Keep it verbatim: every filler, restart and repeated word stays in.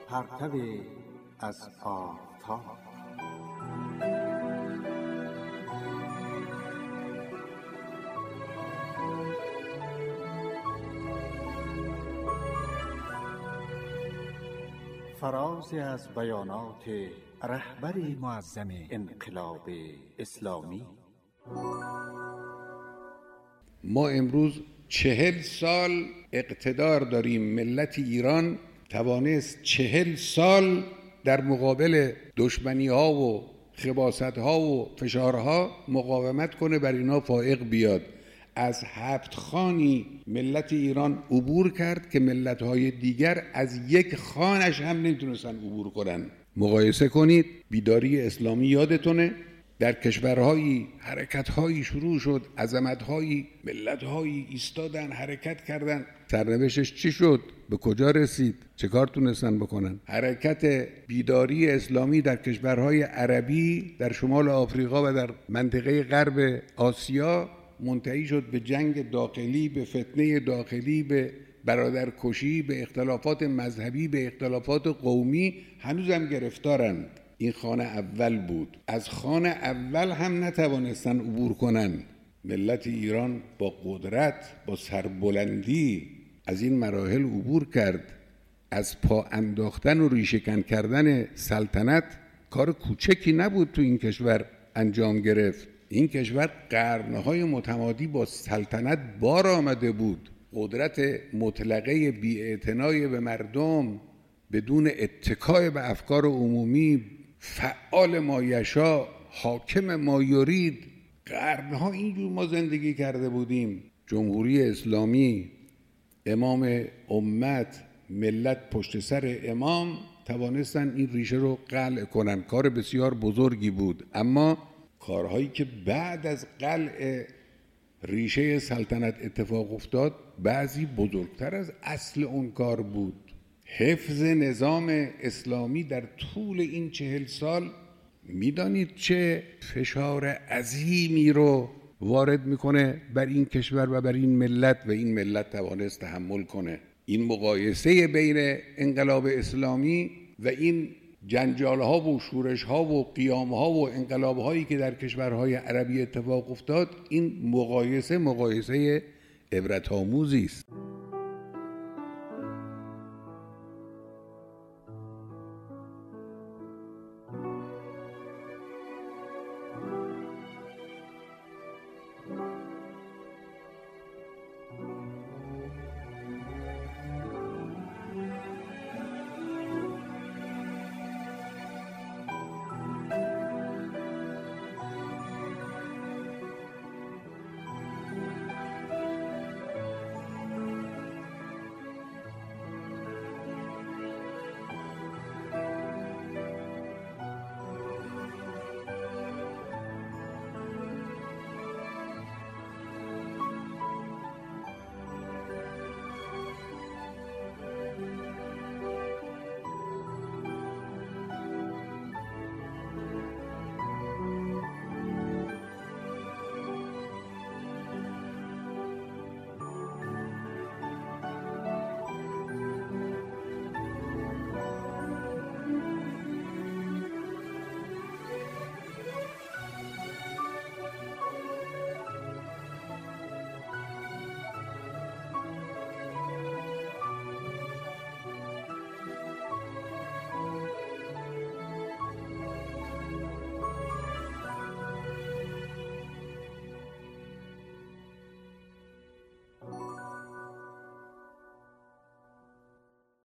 پرتو از آفتاب. فرازی از بیانات رهبر معظم انقلاب اسلامی. ما امروز چهل سال اقتدار داریم. ملت ایران توانست چهل سال در مقابل دشمنی ها و خباست ها و فشارها مقاومت کنه، بر اینا فائق بیاد. از هفت خانی ملت ایران عبور کرد که ملت های دیگر از یک خانش هم نمیتونستن عبور کنن. مقایسه کنید. بیداری اسلامی یادتونه در کشورهایی حرکتهایی شروع شد، عظمتهایی، ملتهایی ایستادن، حرکت کردن. سرنوشتش چی شد؟ به کجا رسید؟ چه کار تونستن بکنن؟ حرکت بیداری اسلامی در کشورهای عربی، در شمال آفریقا و در منطقه غرب آسیا منتهی شد به جنگ داخلی، به فتنه داخلی، به برادرکشی، به اختلافات مذهبی، به اختلافات قومی. هنوزم گرفتارن. این خانه اول بود. از خانه اول هم نتوانستن عبور کنن. ملت ایران با قدرت، با سربلندی از این مراحل عبور کرد. از پا انداختن و ریشه‌کن کردن سلطنت کار کوچکی نبود تو این کشور انجام گرفت. این کشور قرنهای متمادی با سلطنت بار آمده بود. قدرت مطلقه بی‌اعتنای به مردم، بدون اتکای به افکار عمومی، فعال مایشا، حاکم مایورید. قرنها اینجور ما زندگی کرده بودیم. جمهوری اسلامی، امام امت، ملت پشت سر امام توانستن این ریشه رو قلع کنن. کار بسیار بزرگی بود. اما کارهایی که بعد از قلع ریشه سلطنت اتفاق افتاد بعضی بزرگتر از اصل اون کار بود. حفظ نظام اسلامی در طول این چهل سال میدانید چه فشار عظیمی رو وارد میکنه بر این کشور و بر این ملت، و این ملت توانست تحمل کنه. این مقایسه بین انقلاب اسلامی و این جنجال ها و شورش ها و قیام ها و انقلاب هایی که در کشورهای عربی اتفاق افتاد، این مقایسه مقایسه عبرت آموزی است.